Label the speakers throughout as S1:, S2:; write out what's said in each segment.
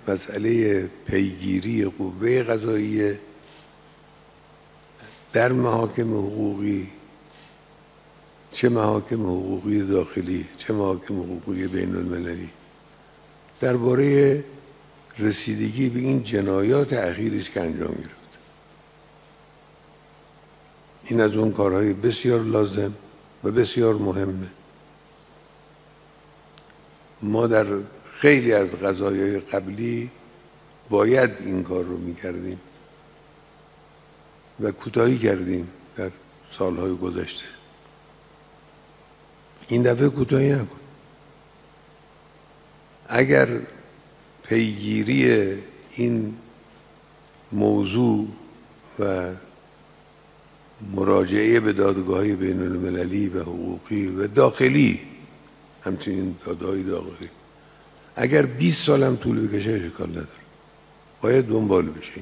S1: مسئله پیگیری قوه قضاییه در محاکم حقوقی، چه محاکم حقوقی داخلی چه محاکم حقوقی بین المللی، درباره رسیدگی به این جنایات اخیری است که انجام گرفت. این از اون کارهای بسیار لازم و بسیار مهمه. ما در خیلی از قضایای قبلی باید این کار رو میکردیم و کوتاهی کردیم در سالهای گذشته. این دفعه کوتاهی نکن. اگر پیگیری این موضوع و مراجعه به دادگاه‌های بین المللی و حقوقی و داخلی، همچنین دادگاه‌های داخلی، اگر 20 سال هم طول بکشه اشکال نداره، باید دنبال بشه.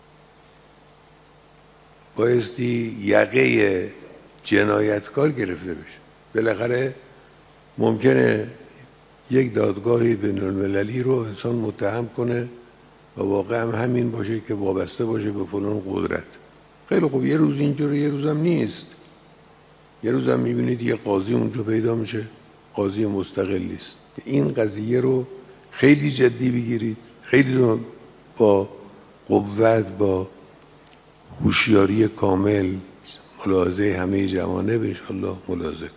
S1: بایستی یقه جنایتکار گرفته بشه. بالاخره ممکنه یک دادگاه بین المللی رو انسان متهم کنه و واقعا هم همین باشه که وابسته باشه به فلان قدرت. خیلی خوب، یه روز اینجوره یه روز هم نیست. یه روز هم میبینید یه قاضی اونجا پیدا میشه، قاضی مستقلی است. این قضیه رو خیلی جدی بگیرید، خیلی با قوت، با هوشیاری کامل، ملاحظه همه جوانب انشاءالله ملاحظه کنید.